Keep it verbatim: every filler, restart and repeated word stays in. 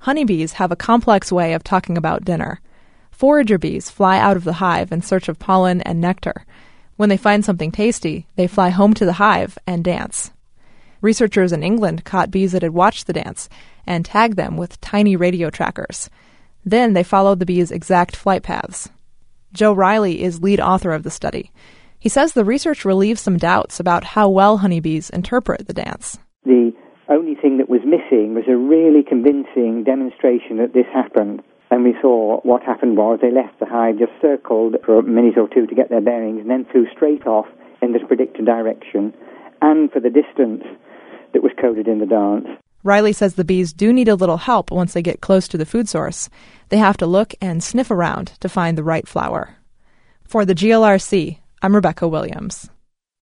Honeybees have a complex way of talking about dinner. Forager bees fly out of the hive in search of pollen and nectar. When they find something tasty, they fly home to the hive and dance. Researchers in England caught bees that had watched the dance and tagged them with tiny radio trackers. Then they followed the bees' exact flight paths. Joe Riley is lead author of the study. He says the research relieves some doubts about how well honeybees interpret the dance. The only thing that was missing was a really convincing demonstration that this happened. And we saw what happened was they left the hive, just circled for a minute or two to get their bearings, and then flew straight off in this predicted direction and for the distance that was coded in the dance. Riley says the bees do need a little help once they get close to the food source. They have to look and sniff around to find the right flower. For the G L R C, I'm Rebecca Williams.